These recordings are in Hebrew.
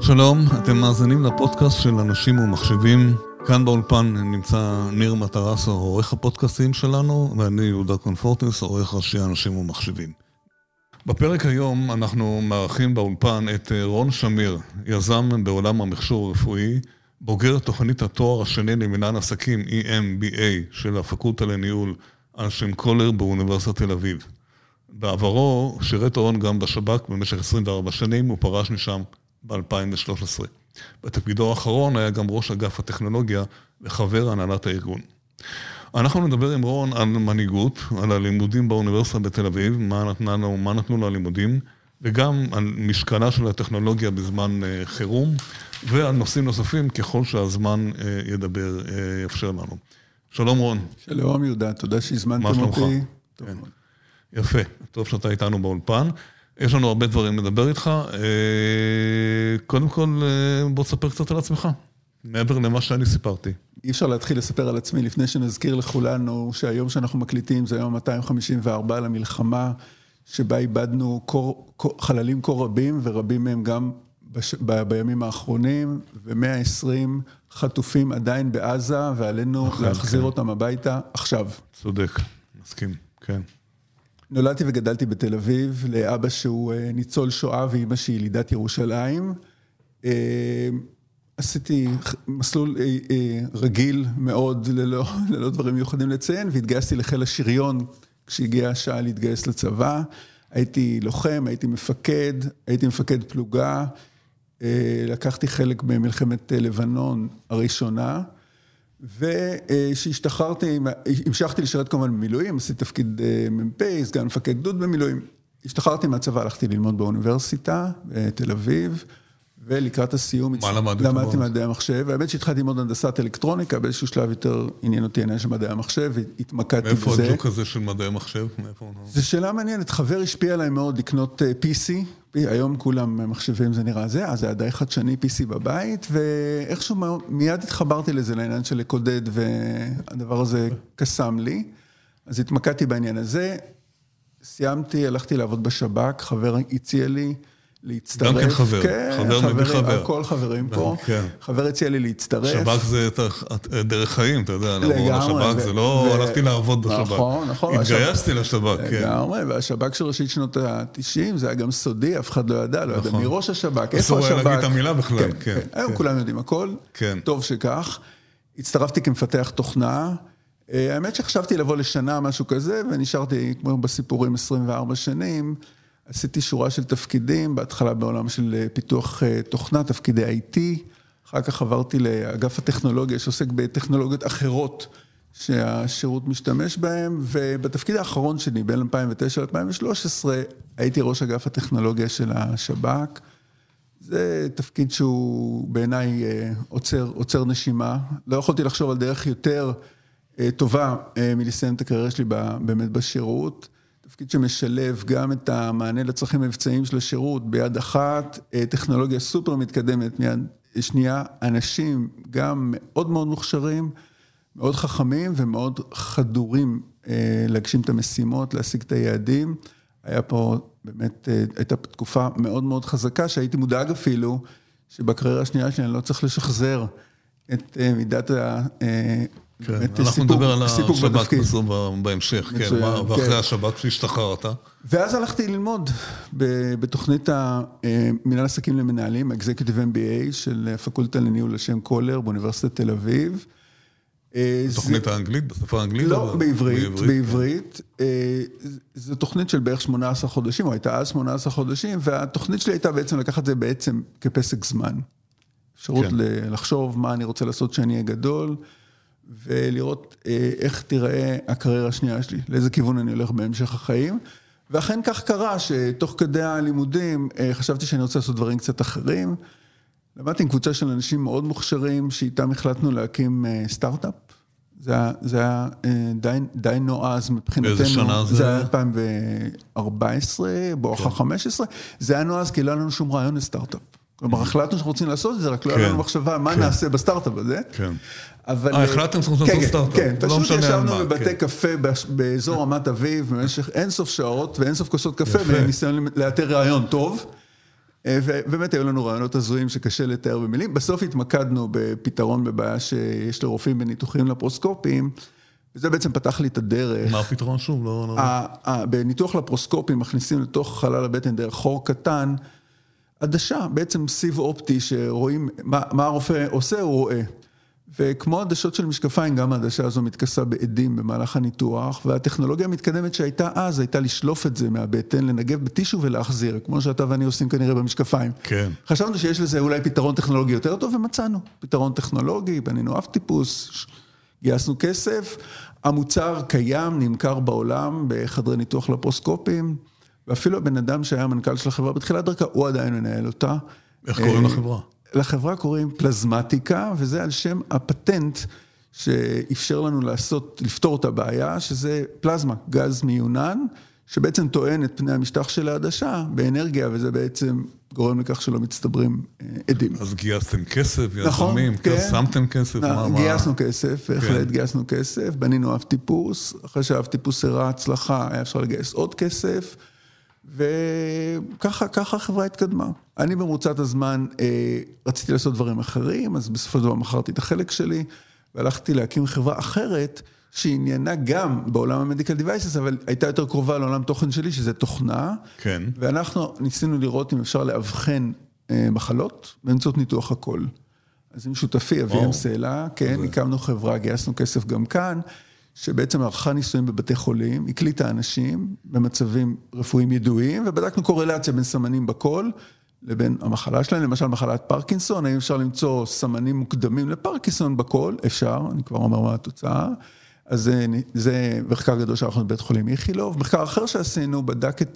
שלום, אתם מאזינים לפודקאסט של אנשים ומחשבים. כאן באולפן נמצא ניר מטרסו, עורך הפודקאסטים שלנו, ואני יהודה קונפורטס, עורך ראשי אנשים ומחשבים. בפרק היום אנחנו מארחים באולפן את רון שמיר, יזם בעולם המכשור הרפואי, בוגר תוכנית התואר השני למנהל עסקים EMBA של הפקולטה לניהול על שם קולר באוניברסיטת תל אביב. בעברו שירת רון גם בשב"כ במשך 24 שנים, הוא פרש משם ב-2013. בתפקידו האחרון היה גם ראש אגף הטכנולוגיה וחבר הנהלת הארגון. אנחנו נדבר עם רון על מנהיגות, על הלימודים באוניברסיטה בתל אביב, מה נתנו לו הלימודים, וגם על משקלה של הטכנולוגיה בזמן חירום, ועל נושאים נוספים ככל שהזמן יאפשר לנו. שלום רון. שלום יהודה, תודה שהזמנתם אותי. כן. יפה, טוב שאתה איתנו באולפן. יש לנו הרבה דברים לדבר איתך. קודם כל, בוא תספר קצת על עצמך, מעבר למה שאני סיפרתי. אי אפשר להתחיל לספר על עצמי לפני שנזכיר לכולנו שהיום שאנחנו מקליטים זה היום 254 למלחמה, שבה איבדנו חללים כה רבים, ורבים מהם גם בימים האחרונים, ו120 חטופים עדיין בעזה, ועלינו להחזיר אותם הביתה עכשיו. צודק, מסכים, כן. נולדתי וגדלתי בתל אביב, לאבא שהוא ניצול שואה ואמא שהיא ילידת ירושלים. עשיתי מסלול רגיל מאוד, ללא דברים מיוחדים לציין, והתגייסתי לחיל השריון כשהגיעה השעה להתגייס לצבא. הייתי לוחם, הייתי מפקד פלוגה, לקחתי חלק במלחמת לבנון הראשונה, ושהשתחררתי, המשכתי לשרת כמובן במילואים, עשיתי תפקיד מ"פ, סגן מפקד גדוד במילואים. השתחררתי מהצבא, הלכתי ללמוד באוניברסיטה בתל אביב, ולקראת הסיום למדתי מדעי המחשב, והאמת שהתחלתי ללמוד הנדסת אלקטרוניקה, באיזשהו שלב יותר עניין אותי העניין של מדעי המחשב, והתמקדתי בזה. מאיפה הג'וק הזה של מדעי המחשב? זו שאלה מעניינת, חבר השפיע עליי מאוד לקנות PC, היום כולם מחשבים זה נראה זה, אז זה היה די חדשני PC בבית, ואיכשהו מיד התחברתי לזה לעניין של לקודד, והדבר הזה קסם לי, אז התמקדתי בעניין הזה, סיימתי, הלכתי לעבוד בשב"כ, חבר הציע לי, להצטרף. גם כן חבר מביא חבר. הכל חברים פה. כן. חבר הציע לי להצטרף. שב"כ זה דרך חיים, אתה יודע, לעבור לשב"כ, זה לא הלכתי לעבוד בשב"כ. נכון. התגייסתי לשב"כ, כן. לגמרי, והשב"כ של ראשית שנות ה-90, זה היה גם סודי, אף אחד לא ידע, לא ידע מראש השב"כ, איפה השב"כ. אסור היה להגיד את המילה בכלל, כן. היום כולם יודעים הכל, טוב שכך. הצטרפתי כמפתח תוכנה, האמת שחשבתי לבוא לשנה, משהו כזה, ונשארתי, כמו בסיפורים, 24 שנים, עשיתי שורה של תפקידים, בהתחלה בעולם של פיתוח תוכנה, תפקידי IT, אחר כך עברתי לאגף הטכנולוגיה, שעוסק בטכנולוגיות אחרות שהשירות משתמש בהן, ובתפקיד האחרון שלי, בין 2009 ל-2013, הייתי ראש אגף הטכנולוגיה של השב"כ. זה תפקיד שהוא בעיניי עוצר נשימה. לא יכולתי לחשוב על דרך יותר טובה מלסיים את הקריירה שלי באמת בשירות. תפקיד שמשלב גם את המענה לצרכים המבצעיים של השירות ביד אחת, טכנולוגיה סופר מתקדמת מיד שנייה, אנשים גם מאוד מאוד מוכשרים, מאוד חכמים ומאוד חדורים להגשים את המשימות, להשיג את היעדים. היה פה באמת, הייתה תקופה מאוד מאוד חזקה, שהייתי מודאג אפילו, שבקריירה השנייה שלי אני לא צריך לשחזר את מידת אנחנו נדבר על השב"כ בהמשך, ואחרי השב"כ שהשתחררת. ואז הלכתי ללמוד בתוכנית המנהל עסקים למנהלים, Executive MBA של הפקולטה לניהול על שם קולר באוניברסיטת תל אביב. תוכנית האנגלית, בשפה האנגלית? לא, בעברית. זו תוכנית של בערך 18 חודשים, או הייתה אז 18 חודשים, והתוכנית שלי הייתה בעצם לקחת את זה בעצם כפסק זמן. אפשרות לחשוב מה אני רוצה לעשות שאני אהיה גדול, ולראות איך תיראה הקריירה השנייה שלי, לאיזה כיוון אני הולך בהמשך החיים. ואכן כך קרה שתוך כדי הלימודים חשבתי שאני רוצה לעשות דברים קצת אחרים. למדתי עם קבוצה של אנשים מאוד מוכשרים, שאיתם החלטנו להקים סטארט-אפ. זה היה די נועז מבחינתנו. באיזה שנה זה? זה היה 2014, בואכה 15. זה היה נועז כי לא היה לנו שום רעיון לסטארט-אפ. כלומר, החלטנו שאנחנו רוצים לעשות את זה, רק לא היה לנו מחשבה מה נעשה בסטארט-אפ הזה. כן. החלטתם שאנחנו רוצים לעשות סטארט-אפ. כן, פשוט ישבנו בבתי קפה באזור רמת אביב, במשך אינסוף שעות ואינסוף כוסות קפה, בניסיון לאתר רעיון טוב. ובאמת היו לנו רעיונות הזויים שקשה לתאר במילים. בסוף התמקדנו בפתרון בבעיה שיש לרופאים בניתוחים לפרוסקופיים, וזה בעצם פתח לי את הדרך. מה הפתרון שוב? בניתוח לפרוסקופיים מכניסים לתוך חלל הבטן דרך חור קטן, עדשה, בעצם סיב אופטי שרואים מה הרופא עושה, הוא רואה. וכמו עדשות של משקפיים, גם העדשה הזו מתכסה בעדים במהלך הניתוח, והטכנולוגיה המתקדמת שהייתה אז, הייתה לשלוף את זה מהבטן, לנגב בטישו ולהחזיר, כמו שאתה ואני עושים כנראה במשקפיים. כן. חשבנו שיש לזה אולי פתרון טכנולוגי יותר טוב, ומצאנו פתרון טכנולוגי, בנינו אף טיפוס, גייסנו כסף, המוצר קיים, נמכר בעולם, בחדרי ניתוח לפרוסקופיים, ואפילו הבן אדם שהיה המנכ"ל של החברה בתחילת דרכה, הוא עדיין מנהל אותה. איך קוראים לחברה? לחברה קוראים פלזמטיקה, וזה על שם הפטנט שאפשר לנו לפתור את הבעיה, שזה פלזמה, גז מיונן, שבעצם טוען את פני המשטח של העדשה באנרגיה, וזה בעצם גורם לכך שלא מצטברים עדים. אז גייסתם כסף, נכון, כן. שמתם כסף? גייסנו כסף, בהחלט גייסנו כסף, בנינו אב טיפוס, אחרי שהאב טיפוס הראה הצלחה, היה אפשר לגייס עוד כסף, וככה החברה התקדמה. אני במרוצת הזמן רציתי לעשות דברים אחרים, אז בסופו של דבר מכרתי את החלק שלי, והלכתי להקים חברה אחרת, שעניינה גם בעולם המדיקל דיווייסס, אבל הייתה יותר קרובה לעולם תוכן שלי, שזה תוכנה. כן. ואנחנו ניסינו לראות אם אפשר לאבחן מחלות, באמצעות ניתוח הכל. אז עם שותפי, אביהם סלע, כן, הקמנו חברה, גייסנו כסף גם כאן, שבעצם ערכה ניסויים בבתי חולים, הקליטה אנשים במצבים רפואיים ידועים, ובדקנו קורלציה בין סמנים בקול, לבין המחלה שלהם, למשל מחלת פרקינסון, האם אפשר למצוא סמנים מוקדמים לפרקינסון בקול? אפשר, אני כבר אומר מה התוצאה. אז זה מחקר גדול שאנחנו בבית חולים איכילוב. מחקר אחר שעשינו בדק את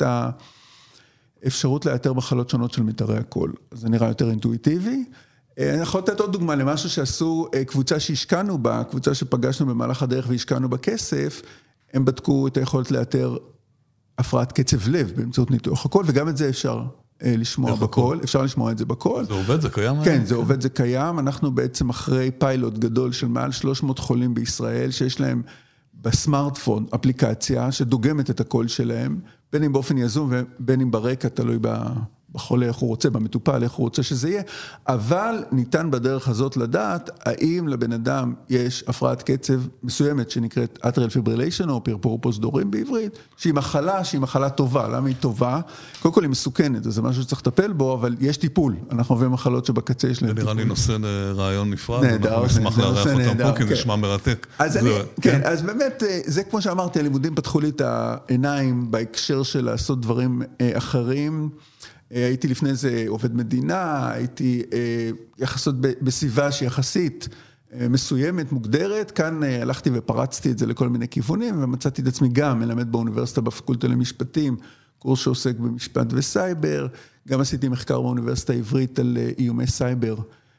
האפשרות לאתר מחלות שונות של מיתרי הקול. זה נראה יותר אינטואיטיבי. אני יכול לתת עוד דוגמה למשהו שעשו קבוצה שהשקענו בה, קבוצה שפגשנו במהלך הדרך והשקענו בכסף, הם בדקו את היכולת לאתר הפרעת קצב לב באמצעות ניתוח הקול, וגם את זה אפשר לשמוע בקול, אפשר לשמוע את זה בקול. זה עובד, זה קיים? כן, זה עובד, זה קיים. אנחנו בעצם אחרי פיילוט גדול של מעל 300 חולים בישראל, שיש להם בסמארטפון אפליקציה שדוגמת את הקול שלהם, בין אם באופן יזום ובין אם ברקע, תלוי בחולה איך הוא רוצה, במטופל איך הוא רוצה שזה יהיה, אבל ניתן בדרך הזאת לדעת, האם לבן אדם יש הפרעת קצב מסוימת שנקראת atrial fibrillation או פרפור פוסט-דורים בעברית, שהיא מחלה טובה. למה היא טובה? קודם כל היא מסוכנת, זה משהו שצריך לטפל בו, אבל יש טיפול. אנחנו עוברים מחלות שבקצה יש להם טיפול. נראה לי נושא לרעיון נפרד, אנחנו נשמח לארח אותם פה, כי זה נשמע מרתק. אז באמת, זה כמו שאמרתי, הלימודים פתחו לי את העיניים בהקשר של לעשות דברים אחרים. הייתי לפני זה עובד מדינה, הייתי יחסות בסביבה שיחסית מסוימת, מוגדרת, כאן הלכתי ופרצתי את זה לכל מיני כיוונים, ומצאתי את עצמי גם מלמד באוניברסיטה בפקולטה למשפטים, קורס שעוסק במשפט וסייבר, גם עשיתי מחקר באוניברסיטה העברית על איומי סייבר,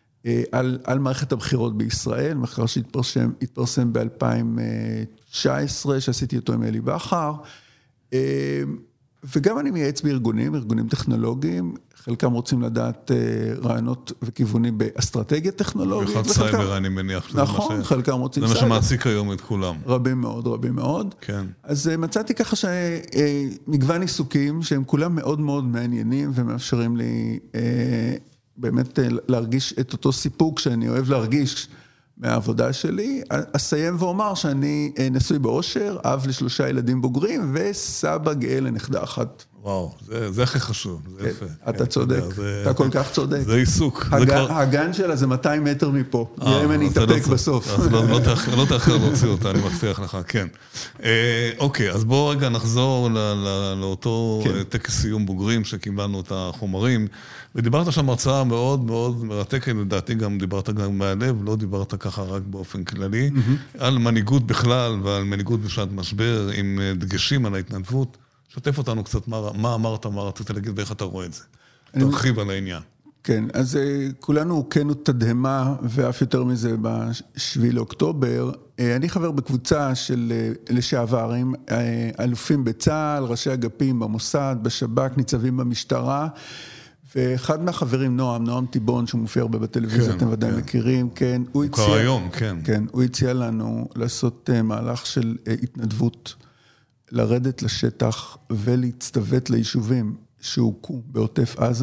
על מערכת הבחירות בישראל, מחקר שהתפרסם ב-2019, שעשיתי אותו עם אלי בכר, וגם אני מייעץ בארגונים טכנולוגיים, חלקם רוצים לדעת רעיונות וכיוונים באסטרטגיה טכנולוגית. ואחד סייבר, אני מניח. נכון, חלקם רוצים סייבר. זה מה שמעסיק היום את כולם. רבים מאוד. כן. אז מצאתי ככה שמגוון עיסוקים, שהם כולם מאוד מאוד מעניינים, ומאפשרים לי באמת להרגיש את אותו סיפוק שאני אוהב להרגיש מהעבודה שלי. אסיים ואומר שאני נשוי באושר, אב ל3 ילדים בוגרים, וסבא גאה לנכדה אחת. וואו, זה הכי חשוב, זה יפה. אתה צודק, אתה כל כך צודק. זה עיסוק. הגן שלה זה 200 מטר מפה, נראה אם אני אתאפק בסוף. אז לא תאחר להוציא אותה, אני מבטיח לך, כן. אוקיי, אז בואו רגע נחזור לאותו טקס סיום בוגרים שקיבלנו את החומרים, ודיברת שם הרצאה מאוד מאוד מרתקת, לדעתי גם דיברת גם מהלב, לא דיברת ככה רק באופן כללי, על מנהיגות בכלל ועל מנהיגות בשעת משבר, עם דגשים על ההתנדבות. שתף אותנו קצת מה אמרת, מה רצית להגיד ואיך אתה רואה את זה. תרחיב על העניין. כן, אז כולנו הוקנו תדהמה, ואף יותר מזה ב7 לאוקטובר. אני חבר בקבוצה של לשעברים, אלופים בצה"ל, ראשי אגפים במוסד, בשב"כ, ניצבים במשטרה, ואחד מהחברים, נועם טיבון, שמופיע הרבה בטלוויזיה, אתם ודאי מכירים, כן. הוא הציע לנו לעשות מהלך של התנדבות, לרדת לשטח ולהצטוות ליישובים שהוקו בעוטף עזה,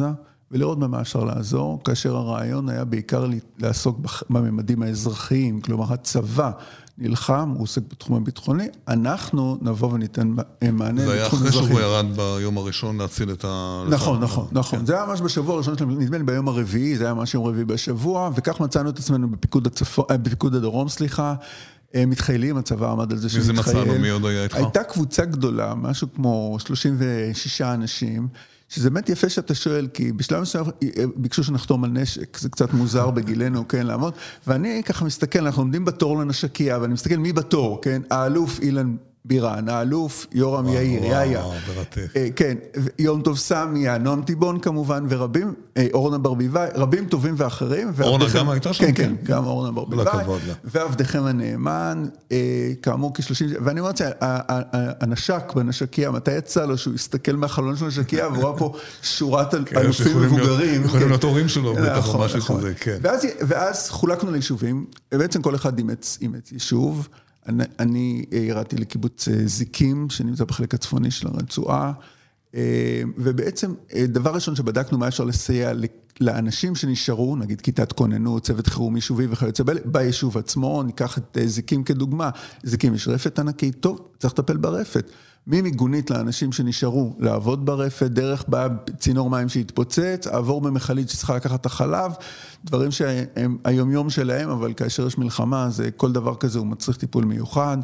ולראות במה אפשר לעזור, כאשר הרעיון היה בעיקר לעסוק בממדים האזרחיים, כלומר הצבא נלחם, הוא עוסק בתחום הביטחוני, אנחנו נבוא וניתן מענה. זה היה אחרי שהוא ירד ביום הראשון להציל את ה... נכון. זה היה ממש בשבוע הראשון שלנו, נדמה לי ביום הרביעי, זה היה ממש יום רביעי בשבוע, וכך מצאנו את עצמנו בפיקוד הדרום, מתחיילים, הצבא עמד על זה שמתחייל. מי זה מצאנו, מי עוד היה איתך? הייתה קבוצה גדולה, משהו כמו 36 אנשים, שזה באמת יפה שאתה שואל, כי בשלב מסוים ביקשו שנחתום על נשק, זה קצת מוזר בגילנו, כן, לעמוד, ואני ככה מסתכל, אנחנו עומדים בתור לנשקייה, ואני מסתכל מי בתור, כן, האלוף אילן בירן, האלוף יורם יאיר, יאיה, כן, יום טוב סמיה, נועם טיבון כמובן, ורבים, אורנה ברביבאי, רבים טובים ואחרים. אורנה גם הייתה שם? כן, גם אורנה ברביבאי, ועבדכם הנאמן, כאמור כ-30, ואני אומרת, הנשק בנשקייה, מתי יצא לו שהוא הסתכל מהחלון של הנשקייה, והוא רואה פה שורת אלופים מבוגרים. יכולים להיות הורים שלו, בטח או משהו כזה, כן. ואז חולקנו ליישובים, בעצם כל אחד אימץ יישוב, אני ירדתי לקיבוץ זיקים, שנמצא בחלק הצפוני של הרצועה, ובעצם דבר ראשון שבדקנו מה אפשר לסייע לאנשים שנשארו, נגיד כיתת כוננות, צוות חירום יישובי וכיוצא ביישוב עצמו, ניקח את זיקים כדוגמה, זיקים יש רפת ענקית, טוב, צריך לטפל ברפת. ממיגונית לאנשים שנשארו לעבוד ברפת, דרך צינור מים שהתפוצץ, עבור במחלית שצריכה לקחת את החלב, דברים שהם היומיום שלהם, אבל כאשר יש מלחמה, זה כל דבר כזה הוא מצריך טיפול מיוחד.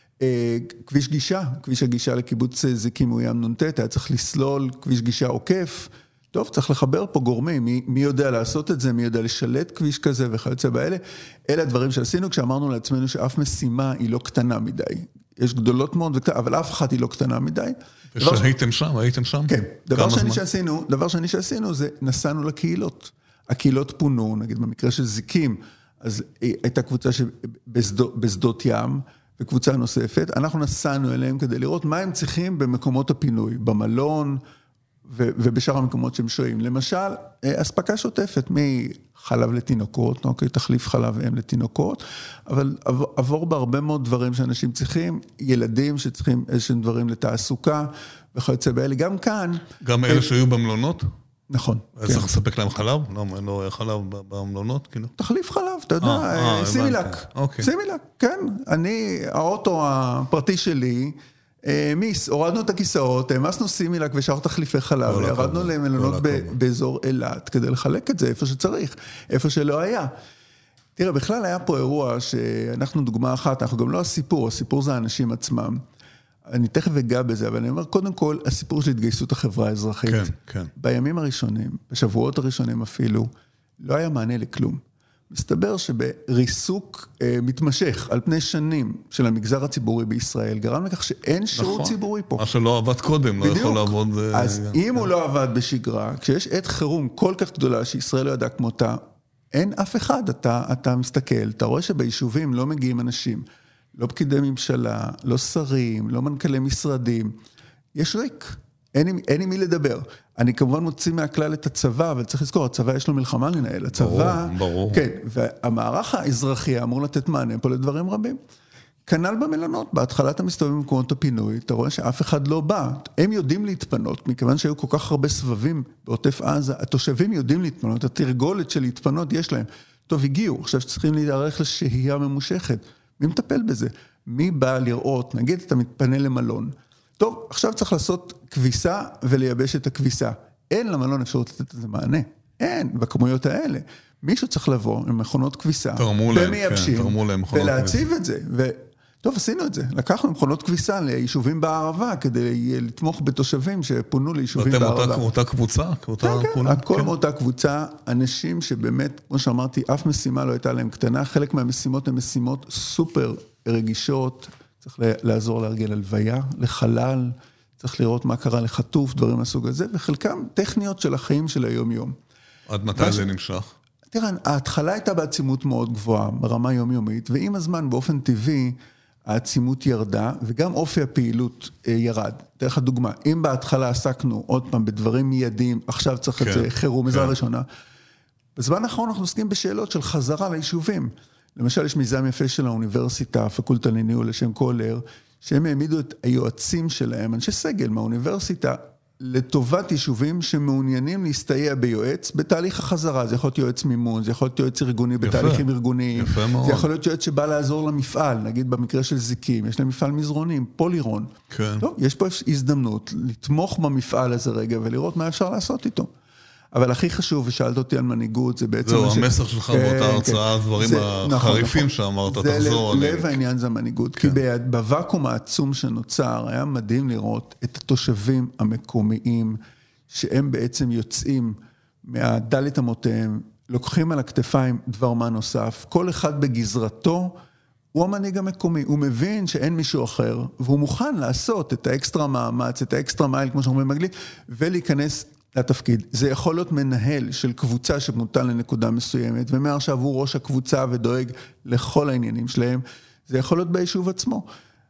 כביש הגישה לקיבוץ זיקים הוא ים נונטט, היה צריך לסלול כביש גישה עוקף, טוב, צריך לחבר פה גורמים, מי יודע לעשות את זה, מי יודע לשלט כביש כזה וכיוצא באלה. אלה הדברים שעשינו כשאמרנו לעצמנו שאף משימה היא לא קטנה מדי. יש גדולות מאוד, אבל אף אחת היא לא קטנה מדי. ושהייתם שם? כן. דבר שני שעשינו זה נסענו לקהילות. הקהילות פונו, נגיד במקרה של זיקים, אז הייתה קבוצה בשדות ים, וקבוצה נוספת. אנחנו נסענו אליהם כדי לראות מה הם צריכים במקומות הפינוי, במלון, ובשאר המקומות שהם שוהים. למשל, אספקה שוטפת מחלב לתינוקות, אוקיי, תחליף חלב אם לתינוקות, אבל עבור בהרבה מאוד דברים שאנשים צריכים, ילדים שצריכים איזשהם דברים לתעסוקה, וכיוצא באלה. גם כאן... גם אלה שהיו במלונות? נכון. אז צריך לספק להם חלב? לא היה חלב במלונות? תחליף חלב, אתה יודע, סימילק. סימילק, כן. האוטו הפרטי שלי... הורדנו את הכיסאות, העמסנו סימילק ושאר תחליפי חלב, ירדנו למלונות באזור אילת, כדי לחלק את זה איפה שצריך, איפה שלא היה. תראה, בכלל היה פה אירוע שאנחנו דוגמה אחת, אנחנו גם לא הסיפור זה האנשים עצמם. אני תכף אגע בזה, אבל אני אומר, קודם כל, הסיפור של התגייסות החברה האזרחית. כן. בימים הראשונים, בשבועות הראשונים אפילו, לא היה מענה לכלום. מסתבר שבריסוק מתמשך על פני שנים של המגזר הציבורי בישראל, גרם לכך שאין שירות ציבורי פה. מה שלא עבד קודם, לא יכול לעבוד... אז אם הוא לא עבד בשגרה, כשיש עת חירום כל כך גדולה שישראל לא ידעה כמותה, אין אף אחד, אתה מסתכל, אתה רואה שביישובים לא מגיעים אנשים, לא פקידי ממשלה, לא שרים, לא מנכ"לי משרדים, יש ריק. אין עם מי לדבר. אני כמובן מוציא מהכלל את הצבא, אבל צריך לזכור, הצבא יש לו מלחמה לנהל. הצבא, ברור. כן, והמערך האזרחי אמור לתת מענה פה לדברים רבים. כנ"ל במלונות, בהתחלת המסתובבים במקומות הפינוי, אתה רואה שאף אחד לא בא. הם יודעים להתפנות, מכיוון שהיו כל כך הרבה סבבים בעוטף עזה, התושבים יודעים להתפנות, התרגולת של להתפנות יש להם. טוב, הגיעו, עכשיו שצריכים להיערך לשהייה ממושכת. מי מטפל בזה? מי בא לראות? נגיד, אתה מתפנה למלון. טוב, עכשיו צריך לעשות כביסה ולייבש את הכביסה. אין למלון אפשרות לתת את זה מענה. אין, בכמויות האלה. מישהו צריך לבוא עם מכונות כביסה, ומייבשים, ולהציב את זה. טוב, עשינו את זה. לקחנו מכונות כביסה ליישובים בערבה, כדי לתמוך בתושבים שפונו ליישובים בערבה. ואתם אותה קבוצה? כן, הכל מאותה קבוצה. אנשים שבאמת, כמו שאמרתי, אף משימה לא הייתה להם קטנה. חלק מהמשימות הן משימות סופר רגישות, צריך לעזור לארגן הלוויה, לחלל, צריך לראות מה קרה לחטוף, דברים מהסוג הזה, וחלקם טכניות של החיים של היום-יום. עד מתי זה נמשך? תראה, ההתחלה הייתה בעצימות מאוד גבוהה, ברמה יומיומית, ועם הזמן באופן טבעי, העצימות ירדה, וגם אופי הפעילות ירד. דרך הדוגמה, אם בהתחלה עסקנו עוד פעם בדברים מיידיים, עכשיו צריך את זה חירום, עזרה ראשונה, בזמן האחרון אנחנו עוסקים בשאלות של חזרה ליישובים. למשל, יש מיזם יפה של האוניברסיטה, הפקולטה לניהול לשם קולר, שהם העמידו את היועצים שלהם, אנשי סגל מהאוניברסיטה, לטובת יישובים שמעוניינים להסתייע ביועץ בתהליך החזרה. זה יכול להיות יועץ מימון, זה יכול להיות יועץ ארגוני בתהליכים ארגוניים. יפה מאוד. זה יכול להיות יועץ שבא לעזור למפעל, נגיד במקרה של זיקים, יש להם מפעל מזרונים, פולירון. כן. טוב, יש פה הזדמנות לתמוך במפעל הזה רגע ולראות מה אפשר לעשות איתו. אבל הכי חשוב, ושאלת אותי על מנהיגות, זה בעצם... זהו, המסר שלך באותה הרצאה, הדברים החריפים שאמרת, תחזור עליהם. לב העניין זה המנהיגות, כי בוואקום העצום שנוצר, היה מדהים לראות את התושבים המקומיים, שהם בעצם יוצאים מהדלת אמותיהם, לוקחים על הכתפיים דבר מה נוסף, כל אחד בגזרתו, הוא המנהיג המקומי, הוא מבין שאין מישהו אחר, והוא מוכן לעשות את האקסטרה מאמץ, את האקסטרה מייל, כמו שאומרים באנגלית, ולהיכנס לתפקיד. זה יכול להיות מנהל של קבוצה שמותן לנקודה מסוימת, ומעכשיו הוא ראש הקבוצה ודואג לכל העניינים שלהם. זה יכול להיות ביישוב עצמו.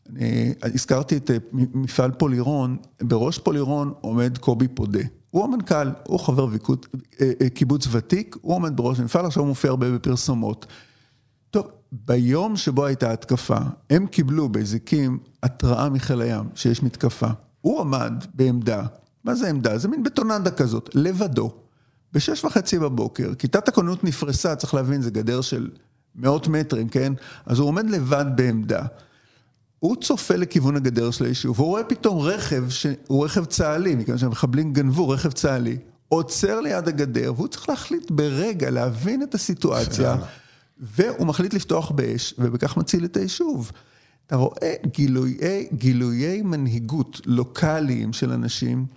הזכרתי את מפעל פולירון, בראש פולירון עומד קובי פודה. הוא המנכ"ל, הוא חבר קיבוץ ותיק, הוא עומד בראש המפעל, עכשיו הוא מופיע הרבה בפרסומות. טוב, ביום שבו הייתה התקפה, הם קיבלו בזיקים התראה מחיל הים שיש מתקפה. הוא עמד בעמדה, מה זה עמדה? זה מין בטונדה כזאת, לבדו, ב6:30 בבוקר, כיתת הכוננות נפרסה, צריך להבין, זה גדר של 100 מטרים, כן? אז הוא עומד לבד בעמדה, הוא צופה לכיוון הגדר של היישוב, והוא רואה פתאום רכב, הוא רכב צהלי, מכיוון שהמחבלים גנבו רכב צהלי, עוצר ליד הגדר, והוא צריך להחליט ברגע, להבין את הסיטואציה, והוא מחליט לפתוח באש, ובכך מציל את היישוב. אתה רואה גילויי מנהיגות לוקליים של אנשים,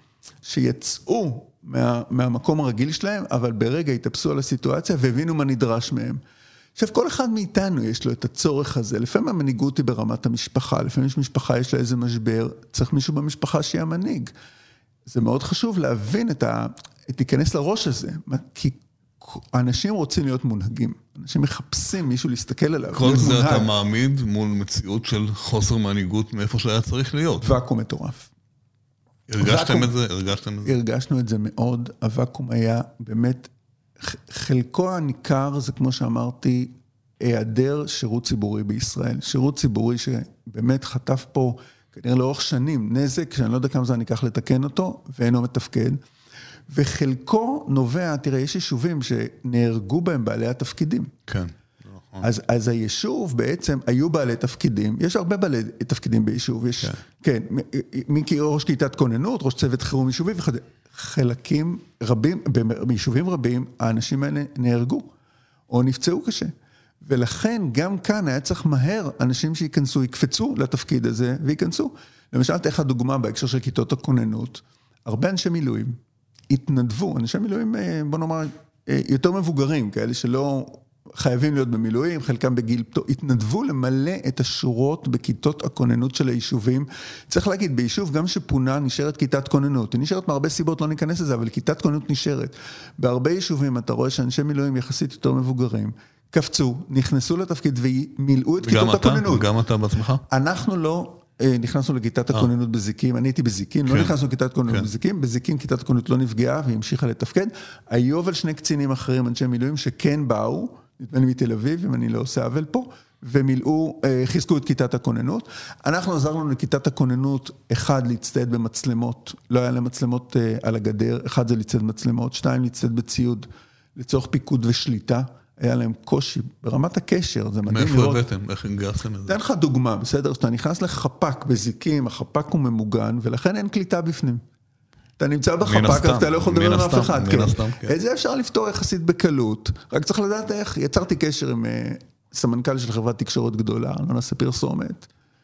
שיצאו מהמקום הרגיל שלהם, אבל ברגע התאפסו על הסיטואציה, והבינו מה נדרש מהם. עכשיו, כל אחד מאיתנו יש לו את הצורך הזה, לפעמים המנהיגות היא ברמת המשפחה, לפעמים יש משפחה, יש לה איזה משבר, צריך מישהו במשפחה שיהיה מנהיג. זה מאוד חשוב להבין להיכנס לראש הזה, כי אנשים רוצים להיות מונהגים, אנשים מחפשים מישהו להסתכל עליו. כל זה אתה מעמיד מול מציאות של חוסר מנהיגות מאיפה שהיה צריך להיות. ואקום מטורף. הרגשתם את זה? הרגשנו את זה מאוד, הוואקום היה באמת, חלקו הניכר זה כמו שאמרתי, היעדר שירות ציבורי בישראל, שירות ציבורי שבאמת חטף פה, כנראה לאורך שנים, נזק, שאני לא יודע כמה זה אני אקח לתקן אותו, ואינו מתפקד, וחלקו נובע, תראה, יש יישובים שנהרגו בהם בעלי התפקידים. כן. אז היישוב בעצם היו בעלי תפקידים, יש הרבה בעלי תפקידים ביישוב, יש, כן, ראש כיתת כוננות, ראש צוות חירום יישובי וכדומה. חלקים רבים, ביישובים רבים, האנשים האלה נהרגו, או נפצעו קשה. ולכן גם כאן היה צריך מהר אנשים שייכנסו, יקפצו לתפקיד הזה וייכנסו. למשל, איך הדוגמה בהקשר של כיתות הכוננות, הרבה אנשי מילואים התנדבו, אנשי מילואים, בוא נאמר, יותר מבוגרים, כאלה שלא חייבים להיות במילואים, חלקם בגיל פתור, התנדבו למלא את השורות בכיתות הכוננות של היישובים. צריך להגיד, ביישוב גם שפונה נשארת כיתת כוננות, היא נשארת מהרבה סיבות, לא ניכנס לזה, אבל כיתת כוננות נשארת. בהרבה יישובים אתה רואה שאנשי מילואים יחסית יותר מבוגרים, קפצו, נכנסו לתפקיד ומילאו את כיתות הכוננות. וגם אתה בעצמך? אנחנו לא נכנסנו לכיתת הכוננות בזיקים, אני הייתי בזיקים, לא נכנסנו לכיתת כוננות בזיקים, בזיקים כיתת הכוננות לא נפגעה והיא המשיכה לתפקד. היו אבל שני קצינים אחרים, אנשי מילואים, שכן באו, נדמה לי מתל אביב, אם אני לא עושה אבל פה, ומילאו, חיזקו את כיתת הכוננות. אנחנו עזרנו לכיתת הכוננות, אחד להצטייד במצלמות, לא היה להם מצלמות על הגדר, אחד זה להצטייד במצלמות, שתיים להצטייד בציוד, לצורך פיקוד ושליטה, היה להם קושי ברמת הקשר, זה מדהים לראות. מאיפה הבאתם? איך הגעתם לזה? תן לך דוגמה, בסדר? שאתה נכנס לחפק בזיקים, החפק הוא ממוגן, ולכן אין קליטה בפנים. אתה נמצא בחפק, אז אתה לא יכול לדבר עם אף אחד. את זה אפשר לפתור יחסית בקלות, רק צריך לדעת איך. יצרתי קשר עם סמנכ"ל של חברת תקשורת גדולה, לא נעשה פרסומת,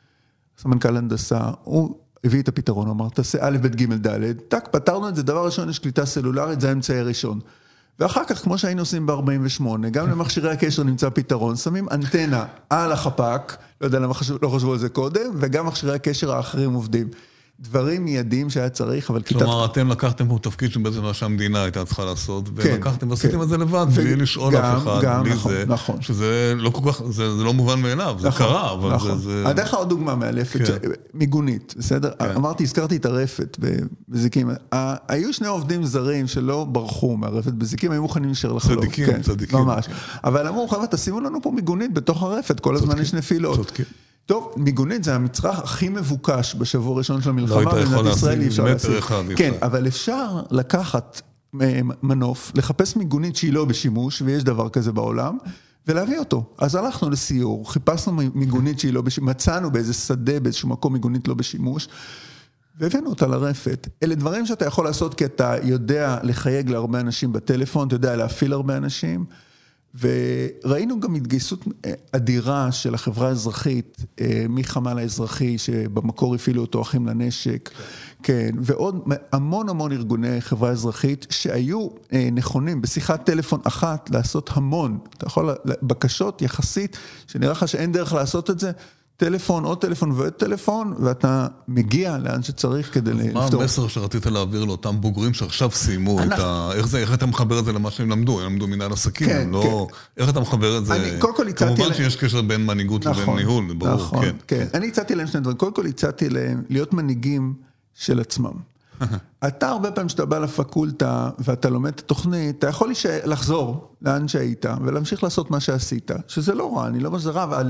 סמנכ"ל הנדסה, הוא הביא את הפתרון, אמר, תעשה א', ב', ג', ד', טק, פתרנו את זה, דבר ראשון, יש קליטה סלולרית, זה האמצעי הראשון. ואחר כך, כמו שהיינו עושים ב-48, גם למכשירי הקשר נמצא פתרון, שמים אנטנה על החפק, לא יודע למה לא חשבו על זה קודם, וגם מכשירי הקשר האחרים עובדים. דברים מיידיים שהיה צריך, אבל כיתת... כלומר, אתם לקחתם פה תפקיד שבעצם מה שהמדינה הייתה צריכה לעשות, ולקחתם ועשיתם את זה לבד, בלי לשאול אף אחד, בלי זה, שזה לא כל כך, זה לא מובן מאליו, זה קרה, אבל זה... הדרך עוד דוגמה מאלפת, מיגונית, בסדר? אמרתי, הזכרתי את הרפת בזיקים, היו שני עובדים זרים שלא ברחו מהרפת בזיקים, היו מוכנים להישאר לחלום. צדיקים. ממש. אבל אמרו, חבר'ה, תשימו לנו פה מיגונית בתוך הרפת, כל הזמן יש נפילות. טוב, מיגונית זה המצרך הכי מבוקש בשבוע הראשון של המלחמה, במדינת ישראל אי אפשר להשיג. כן, אבל אפשר לקחת מנוף, לחפש מיגונית שהיא לא בשימוש, ויש דבר כזה בעולם, ולהביא אותו. אז הלכנו לסיור, חיפשנו מיגונית שהיא לא בשימוש, מצאנו באיזה שדה, באיזשהו מקום מיגונית לא בשימוש, והבאנו אותה לרפת. אלה דברים שאתה יכול לעשות כי אתה יודע לחייג להרבה אנשים בטלפון, אתה יודע להפעיל הרבה אנשים, וראינו גם התגייסות אדירה של החברה האזרחית, מחמ"ל האזרחי, שבמקור הפעילו אותו אחים לנשק, כן, ועוד המון ארגוני חברה אזרחית, שהיו נכונים בשיחת טלפון אחת לעשות המון, אתה יכול, בקשות יחסית, שנראה לך שאין דרך לעשות את זה, טלפון, עוד טלפון ועוד טלפון, ואתה מגיע לאן שצריך כדי לפתור. מה המסר שרצית להעביר לאותם בוגרים שעכשיו סיימו את ה... איך אתה מחבר את זה למה שהם למדו? הם למדו מנהל עסקים, הם לא... איך אתה מחבר את זה? כמובן שיש קשר בין מנהיגות לבין ניהול, ברור, כן. אני הצעתי להם שני דברים. קודם כל הצעתי להם להיות מנהיגים של עצמם. אתה הרבה פעמים שאתה בא לפקולטה ואתה לומד את התוכנית, אתה יכול לחזור לאן שהיית ולהמשיך לעשות מה שעשית, שזה לא רע, אני לא מזרה, אבל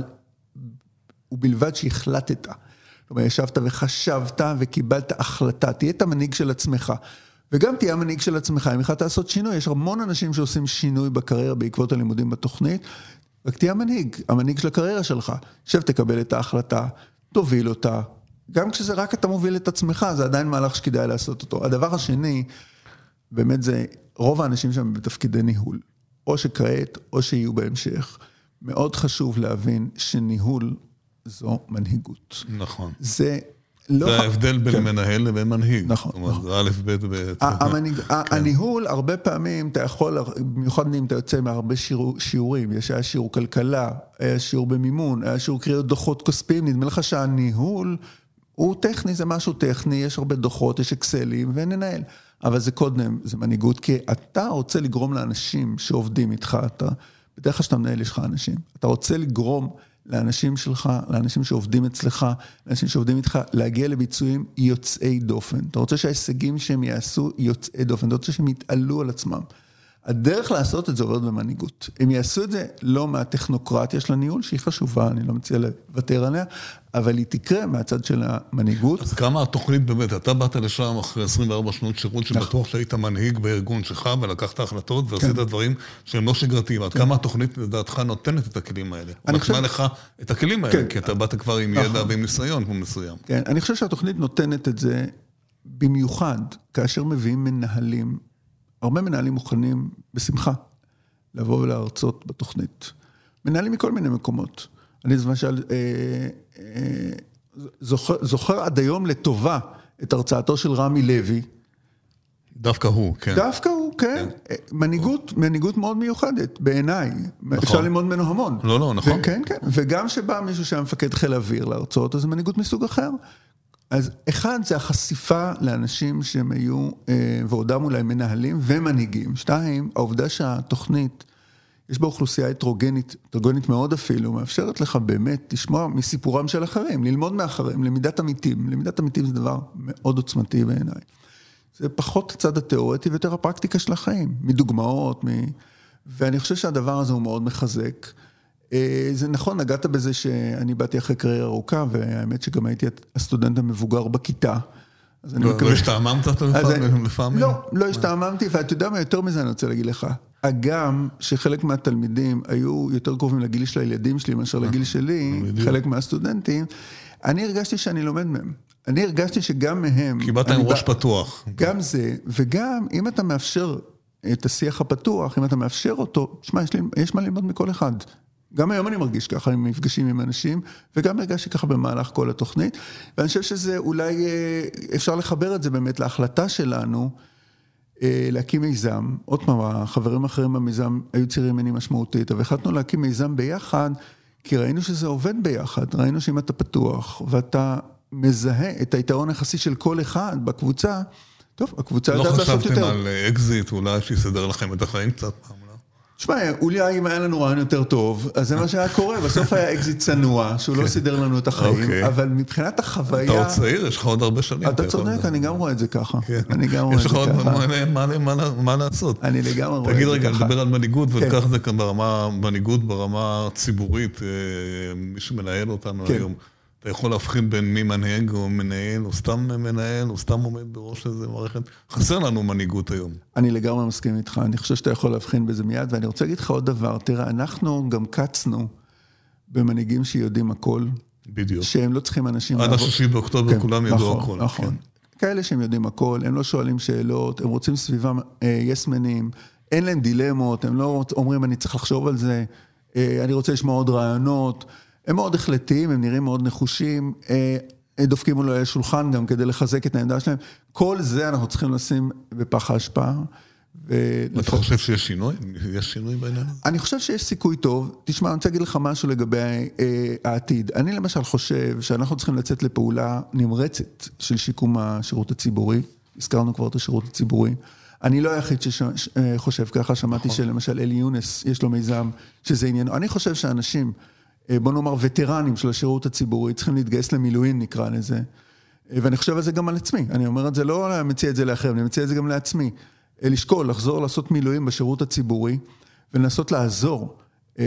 ובלבד שהחלטת. כלומר, ישבת וחשבת וקיבלת החלטה. תהיה את המנהיג של עצמך. וגם תהיה המנהיג של עצמך. אם החלטת לעשות שינוי, יש המון אנשים שעושים שינוי בקריירה בעקבות הלימודים בתוכנית, רק תהיה המנהיג של הקריירה שלך. שב תקבל את ההחלטה, תוביל אותה. גם כשזה רק אתה מוביל את עצמך, זה עדיין מהלך שכדאי לעשות אותו. הדבר השני, באמת זה, רוב האנשים שם בתפקידי ניהול. או שכעת, או שיהיו בהמשך. מאוד חשוב להבין שניהול זו מנהיגות. נכון. זה ההבדל בין מנהל לבין מנהיג. נכון. זה א' ב' ב'. הניהול, הרבה פעמים, אתה יכול, במיוחד אם אתה יוצא מהרבה שיעורים, היה שיעור כלכלה, היה שיעור במימון, היה שיעור קריאות דוחות כספיים, נדמה לך שהניהול הוא טכני, זה משהו טכני, יש הרבה דוחות, יש אקסלים, וננהל. אבל זה קודם, זה מנהיגות, כי אתה רוצה לגרום לאנשים שעובדים איתך, בדרך כלל שאתה מנהל יש לך אנשים, אתה רוצה לגרום לאנשים שלך, לאנשים שעובדים אצלך, לאנשים שעובדים איתך, להגיע לביצועים יוצאי דופן. אתה רוצה שההישגים שהם יעשו יוצאי דופן, אתה רוצה שהם יתעלו על עצמם. הדרך לעשות את זה עובד במנהיגות. הם יעשו את זה לא מהטכנוקרטיה של הניהול, שהיא חשובה, אני לא מציע לוותר עליה, אבל היא תקרה מהצד של המנהיגות. אז כמה התוכנית באמת, אתה באת לשם אחרי 24 שנות שירות, שבטוח שהיית מנהיג בארגון שלך, ולקחת החלטות ועשית דברים שהם לא שגרתיים. עד כמה התוכנית לדעתך נותנת את הכלים האלה? נתנה לך את הכלים האלה, כי אתה באת כבר עם ידע ועם ניסיון כמו מסוים. כן, אני חושב שהתוכנית נותנת את זה במיוחד, כאשר מביאים מנהלים, הרבה מנהלים מוכנים בשמחה לבוא ולהרצות בתוכנית. מנהלים מכל מיני מקומות. אני למשל זוכר עד היום לטובה את הרצאתו של רמי לוי. דווקא הוא, כן. דווקא הוא, כן. מנהיגות מאוד מיוחדת, בעיניי. אפשר ללמוד ממנו המון. לא, נכון. כן. וגם שבא מישהו שהיה מפקד חיל אוויר להרצות, אז זה מנהיגות מסוג אחר. אז אחד זה החשיפה לאנשים שהם היו, ועודם אולי מנהלים ומנהיגים. שתיים, העובדה שהתוכנית, יש בה אוכלוסייה הטרוגנית מאוד אפילו, מאפשרת לך באמת לשמוע מסיפורם של אחרים, ללמוד מאחרים, למידת עמיתים. למידת עמיתים זה דבר מאוד עוצמתי בעיניי. זה פחות הצד התיאורטי ויותר הפרקטיקה של החיים, מדוגמאות, ואני חושב שהדבר הזה הוא מאוד מחזק. זה נכון, נגעת בזה שאני באתי אחרי קריירה ארוכה, והאמת שגם הייתי הסטודנט המבוגר בכיתה. לא השתעממת לפעמים? לא השתעממתי, ואתה יודע מה, יותר מזה אני רוצה להגיד לך. אגם שחלק מהתלמידים היו יותר קרובים לגיל של הילדים שלי, מאשר לגיל שלי, חלק מהסטודנטים, אני הרגשתי שאני לומד מהם. אני הרגשתי שגם מהם... כי באת עם ראש פתוח. גם זה, וגם אם אתה מאפשר את השיח הפתוח, אם אתה מאפשר אותו, שמה, יש מה ללמוד מכל אחד. גם היום אני מרגיש ככה, עם מפגשים עם אנשים, וגם הרגשתי ככה במהלך כל התוכנית, ואני חושב שזה אולי, אפשר לחבר את זה באמת להחלטה שלנו, להקים מיזם. עוד פעם, החברים האחרים במיזם היו צעירים ממני משמעותית, אבל החלטנו להקים מיזם ביחד, כי ראינו שזה עובד ביחד, ראינו שאם אתה פתוח, ואתה מזהה את היתרון היחסי של כל אחד בקבוצה, טוב, הקבוצה יודעת לעשות יותר. לא חשבתם על אקזיט, אולי שיסדר לכם את החיים קצת פעם, לא? תשמע, אולי אם היה לנו רעיון יותר טוב, אז זה מה שהיה קורה, בסוף היה אקזיט צנוע, שהוא לא סידר לנו את החיים, אבל מבחינת החוויה... אתה עוד צעיר, יש לך עוד הרבה שנים. אתה צודק, אני גם רואה את זה ככה. יש לך עוד מה לעשות. אני לגמרי רואה את זה ככה. תגיד רגע, נדבר על מנהיגות, וכך זה כאן מנהיגות ברמה ציבורית, מי שמנהל אותנו היום. אתה יכול להבחין בין מי מנהיג או מנהל, או סתם מנהל, או סתם עומד בראש איזה מערכת. חסר לנו מנהיגות היום. אני לגמרי מסכים איתך, אני חושב שאתה יכול להבחין בזה מיד, ואני רוצה להגיד לך עוד דבר, תראה, אנחנו גם קצנו במנהיגים שיודעים הכל. בדיוק. שהם לא צריכים אנשים... עד ה-6 באוקטובר כולם ידעו הכל. נכון. כאלה שהם יודעים הכל, הם לא שואלים שאלות, הם רוצים סביבם יסמנים, אין להם דילמות, הם לא אומרים אני צריך לחשוב על זה, אני רוצה לשמוע עוד רעיונות, הם מאוד החלטיים, הם נראים מאוד נחושים, דופקים אולי על שולחן גם כדי לחזק את העמדה שלהם. כל זה אנחנו צריכים לשים בפח ההשפעה. אתה חושב שיש שינוי? יש שינוי בעניין? אני חושב שיש סיכוי טוב. תשמע, אני רוצה להגיד לך משהו לגבי העתיד. אני למשל חושב שאנחנו צריכים לצאת לפעולה נמרצת של שיקום השירות הציבורי. הזכרנו כבר את השירות הציבורי. אני לא היחיד שחושב ככה, שמעתי שלמשל אלי יונס יש לו מיזם שזה עניין. אני חושב שאנשים... בוא נאמר, וטרנים של השירות הציבורי, צריכים להתגייס למילואים, נקרא לזה. ואני חושב על זה גם על עצמי. אני אומר את זה, לא מציע את זה לאחרים, אני מציע את זה גם לעצמי. לשקול, לחזור, לעשות מילואים בשירות הציבורי, ולנסות לעזור,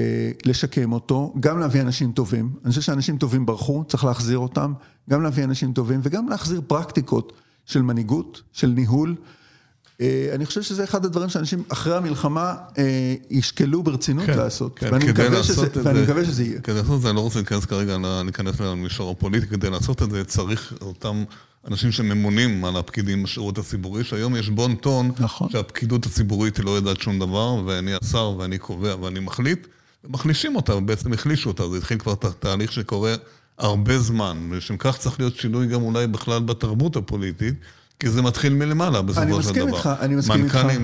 לשקם אותו, גם להביא אנשים טובים. אני חושב שאנשים טובים ברחו, צריך להחזיר אותם, גם להביא אנשים טובים, וגם להחזיר פרקטיקות של מנהיגות, של ניהול. אני חושב שזה אחד הדברים שאנשים אחרי המלחמה ישקלו ברצינות לעשות. ואני מקווה שזה יהיה. כדי לעשות את זה, אני לא רוצה להיכנס למישור הפוליטי, כדי לעשות את זה צריך אותם אנשים שממונים על הפקידים בשירות הציבורי, שהיום יש בון טון שהפקידות הציבורית היא לא יודעת שום דבר, ואני השר ואני קובע ואני מחליט, ומחלישים אותה, ובעצם החלישו אותה. זה התחיל כבר תהליך שקורה הרבה זמן, ושם כך צריך להיות שינוי גם אולי בכלל בתרבות הפוליטית, כי זה מתחיל מלמעלה בסופו של דבר. אני מסכים איתך. מנכ"לים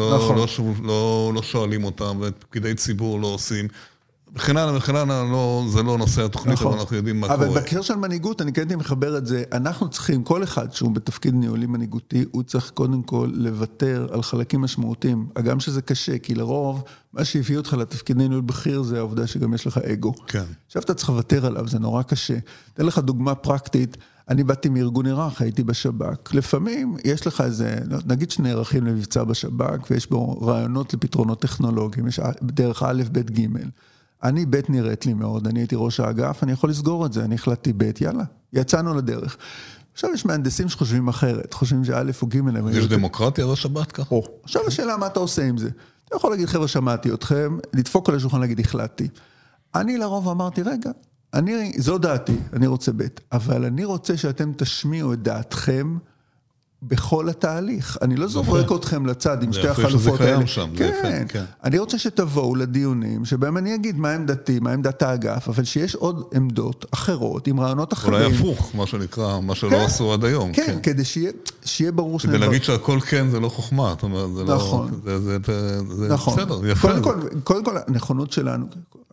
לא שואלים אותם, ופקידי ציבור לא עושים. וכן הלאה, זה לא נושא התוכנית, אבל אנחנו יודעים מה קורה. אבל בקשר של מנהיגות, אני כן מחבר את זה, אנחנו צריכים, כל אחד שהוא בתפקיד ניהולי מנהיגותי, הוא צריך קודם כל לוותר על חלקים משמעותיים, גם שזה קשה, כי לרוב, מה שהביא אותך לתפקיד ניהול בכיר, זה העובדה שגם יש לך אגו. כן. עכשיו אתה צריך לוותר עליו, זה נורא קשה. תן לך דוגמה פרקטית, אני באתי מארגון ערך, הייתי בשב"כ. לפעמים יש לך איזה, נגיד שנערכים למבצע בשב"כ, ויש בו רעיונות לפתרונות טכנולוגיים, יש דרך א', ב', ג'. אני ב' נראית לי מאוד, אני הייתי ראש האגף, אני יכול לסגור את זה, אני החלטתי ב', יאללה, יצאנו לדרך. עכשיו יש מהנדסים שחושבים אחרת, חושבים שא' או ג'. יש דמוקרטיה בשב"כ ככה? עכשיו השאלה, מה אתה עושה עם זה? אתה יכול להגיד, חבר'ה, שמעתי אתכם, לדפוק על השולחן, להגיד, החלטתי. אני לרוב אמרתי, רגע, זו דעתי, אני רוצה ב', אבל אני רוצה שאתם תשמיעו את דעתכם בכל התהליך. אני לא זורק אתכם לצד עם שתי החלופות האלה. כן, אני רוצה שתבואו לדיונים, שבהם אני אגיד מה עמדתי, מה עמדת האגף, אבל שיש עוד עמדות אחרות, עם רעיונות אחרים. אולי הפוך, מה שנקרא, מה שלא עשו עד היום. כן, כדי שיהיה ברור כדי להגיד שהכל כן זה לא חוכמה, זאת אומרת, זה לא... זה בסדר, יפה. קודם כל, הנכונות שלנו...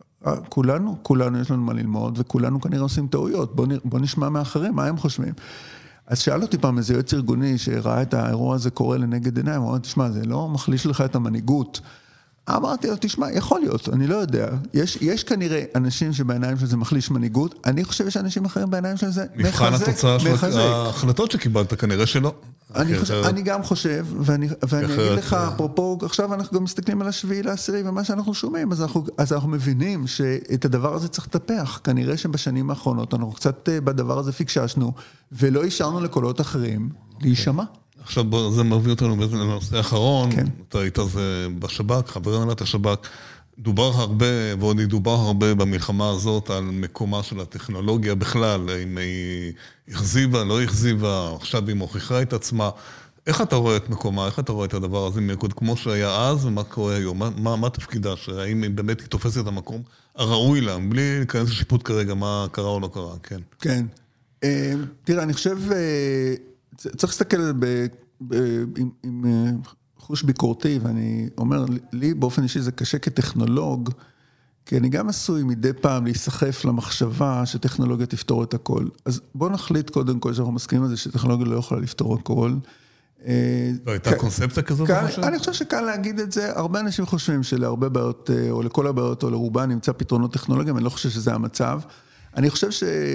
כולנו יש לנו מה ללמוד, וכולנו כנראה עושים טעויות. בוא נשמע מאחרים, מה הם חושבים. אז שאל אותי פעם איזה יועץ ארגוני שראה את האירוע הזה קורה לנגד עיניים, הוא אמר, תשמע, זה לא מחליש לך את המנהיגות. אמרתי לו, תשמע, יכול להיות, אני לא יודע. יש כנראה אנשים שבעיניים של זה מחליש מנהיגות, אני חושב שאנשים אחרים בעיניים של זה מחזק. מבחן התוצאה של ההחלטות שקיבלת, כנראה שלא. אני גם חושב, ואני אגיד לך, אפרופו, עכשיו אנחנו גם מסתכלים על 7/10, ומה שאנחנו שומעים, אז אנחנו מבינים שאת הדבר הזה צריך לטפח. כנראה שבשנים האחרונות אנחנו קצת בדבר הזה פיקששנו, ולא השארנו לקולות אחרים להישמע. עכשיו זה מביא אותנו לנושא האחרון, אתה היית בשב"כ, חבר הנהלת השב"כ, דובר הרבה, ועוד ידובר הרבה במלחמה הזאת על מקומה של הטכנולוגיה בכלל, אם היא החזיבה, לא החזיבה, עכשיו היא מוכיחה את עצמה. איך אתה רואה את מקומה, איך אתה רואה את הדבר הזה כמו שהיה אז, ומה קורה היום? מה תפקידה? האם היא באמת תופסת את המקום הראוי לה, בלי להיכנס לשיפוט כרגע, מה קרה או לא קרה, כן. כן. תראה, אני חושב, צריך להסתכל על זה עם חוש ביקורתי, ואני אומר, לי באופן אישי זה קשה כטכנולוג, כי אני גם עשוי מדי פעם להיסחף למחשבה שטכנולוגיה תפתור את הכל. אז בואו נחליט קודם כל שאנחנו מסכימים על זה שטכנולוגיה לא יכולה לפתור הכל. והייתה קונספציה כזאת? אני חושב שקל להגיד את זה, הרבה אנשים חושבים שלהרבה בעיות, או לכל הבעיות, או לרובן נמצא פתרונות טכנולוגיים, אני לא חושב שזה המצב. אני חושב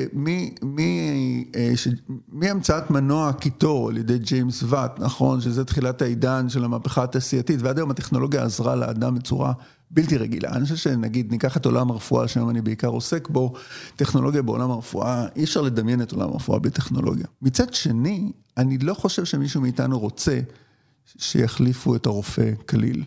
המצאת מנוע קיטור על ידי ג'יימס ואט, נכון, שזה תחילת העידן של המהפכה התעשייתית, ועד היום הטכנולוגיה עזרה לאדם בצורה בלתי רגילה. אני חושב שנגיד, ניקח את עולם הרפואה, שהיום אני בעיקר עוסק בו, טכנולוגיה בעולם הרפואה, אי אפשר לדמיין את עולם הרפואה בלי טכנולוגיה. מצד שני, אני לא חושב שמישהו מאיתנו רוצה שיחליפו את הרופא כליל.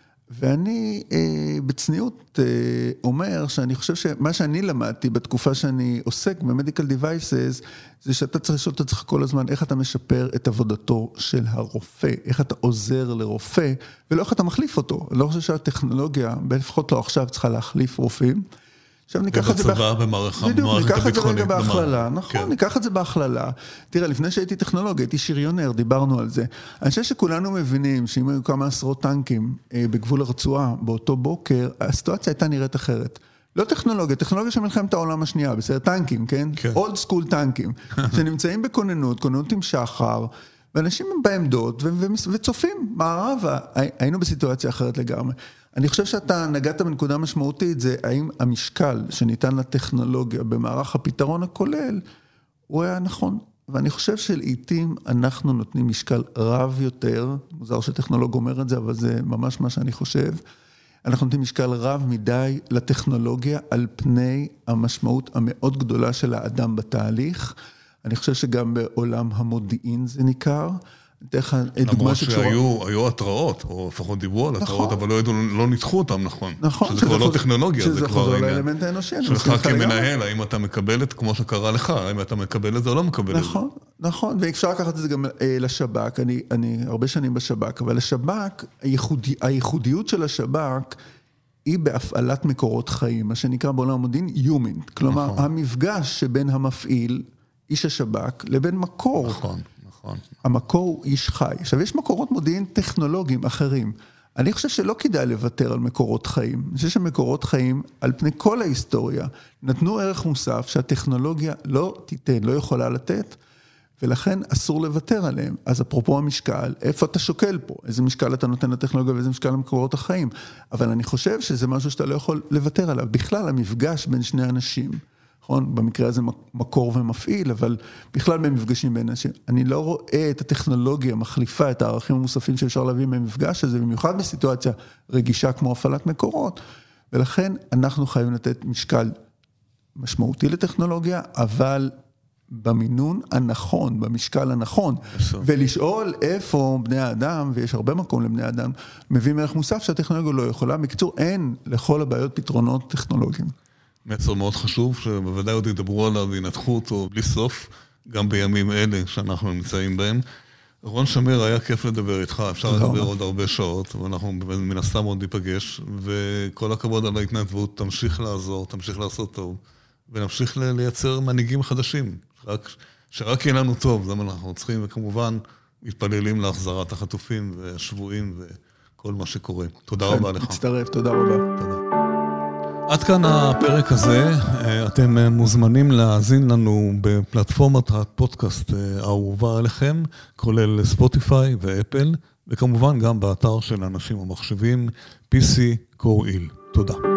ואני בצניעות אומר שאני חושב שמה שאני למדתי בתקופה שאני עוסק במדיקל דיווייסס, זה שאתה צריך לשאול את עצמך כל הזמן איך אתה משפר את עבודתו של הרופא, איך אתה עוזר לרופא, ולא איך אתה מחליף אותו. אני לא חושב שהטכנולוגיה, לפחות לא עכשיו, צריכה להחליף רופאים. עכשיו ניקח את זה ניקח את זה רגע בהכללה, נכון, ניקח את זה בהכללה. תראה, לפני שהייתי טכנולוגיה, הייתי שריונר, דיברנו על זה. אני חושב שכולנו מבינים שאם היו כמה עשרות טנקים בגבול הרצועה באותו בוקר, הסיטואציה הייתה נראית אחרת. לא טכנולוגיה, טכנולוגיה של מלחמת העולם השנייה, בסדר, טנקים, כן? אולד סקול טנקים, שנמצאים בכוננות, כוננות עם שחר, ואנשים בעמדות וצופים מערבה. היינו בסיטואציה אחרת לגמרי. אני חושב שאתה נגעת בנקודה משמעותית, זה האם המשקל שניתן לטכנולוגיה במערך הפתרון הכולל, הוא היה נכון. ואני חושב שלעיתים אנחנו נותנים משקל רב יותר, מוזר שטכנולוג אומר את זה, אבל זה ממש מה שאני חושב, אנחנו נותנים משקל רב מדי לטכנולוגיה על פני המשמעות המאוד גדולה של האדם בתהליך. אני חושב שגם בעולם המודיעין זה ניכר. למרות שהיו התראות, או לפחות דיברו על התראות, אבל לא ניתחו אותם, נכון. נכון. שזה כבר לא טכנולוגיה, זה כבר לאלמנט האנושי. שלך כמנהל, האם אתה מקבל את כמו שקרה לך, האם אתה מקבל את זה או לא מקבל את זה. נכון, נכון, ואפשר לקחת את זה גם לשב"כ, אני הרבה שנים בשב"כ, אבל לשב"כ, הייחודיות של השב"כ, היא בהפעלת מקורות חיים, מה שנקרא בעולם המודיעין, human. כלומר, המפגש שבין המפעיל, איש השב"כ, לבין מקור. נכון. המקור הוא איש חי. עכשיו, יש מקורות מודיעין טכנולוגיים אחרים. אני חושב שלא כדאי לוותר על מקורות חיים. אני חושב שמקורות חיים, על פני כל ההיסטוריה, נתנו ערך מוסף שהטכנולוגיה לא תיתן, לא יכולה לתת, ולכן אסור לוותר עליהם. אז אפרופו המשקל, איפה אתה שוקל פה? איזה משקל אתה נותן לטכנולוגיה ואיזה משקל למקורות החיים? אבל אני חושב שזה משהו שאתה לא יכול לוותר עליו. בכלל, המפגש בין שני אנשים, נכון? במקרה הזה מקור ומפעיל, אבל בכלל במפגשים בין אנשים. אני לא רואה את הטכנולוגיה מחליפה את הערכים המוספים שאפשר להביא מהמפגש הזה, במיוחד בסיטואציה רגישה כמו הפעלת מקורות, ולכן אנחנו חייבים לתת משקל משמעותי לטכנולוגיה, אבל במינון הנכון, במשקל הנכון, ולשאול איפה בני האדם, ויש הרבה מקום לבני האדם, מביאים ערך מוסף שהטכנולוגיה לא יכולה. בקיצור, אין לכל הבעיות פתרונות טכנולוגיים. מסר מאוד חשוב, שבוודאי עוד ידברו עליו וינתחו אותו בלי סוף, גם בימים אלה שאנחנו נמצאים בהם. רון שמיר, היה כיף לדבר איתך, אפשר לדבר עוד הרבה שעות, ואנחנו מן הסתם עוד ניפגש, וכל הכבוד על ההתנדבות, תמשיך לעזור, תמשיך לעשות טוב, ונמשיך לייצר מנהיגים חדשים, שרק יהיה לנו טוב, זה מה אנחנו צריכים, וכמובן מתפללים להחזרת החטופים והשבויים וכל מה שקורה. תודה רבה לך. מצטרף, תודה רבה. תודה. עד כאן הפרק הזה, אתם מוזמנים להאזין לנו בפלטפורמת הפודקאסט האהובה עליכם, כולל ספוטיפיי ואפל, וכמובן גם באתר של אנשים ומחשבים, PC Core Il. תודה.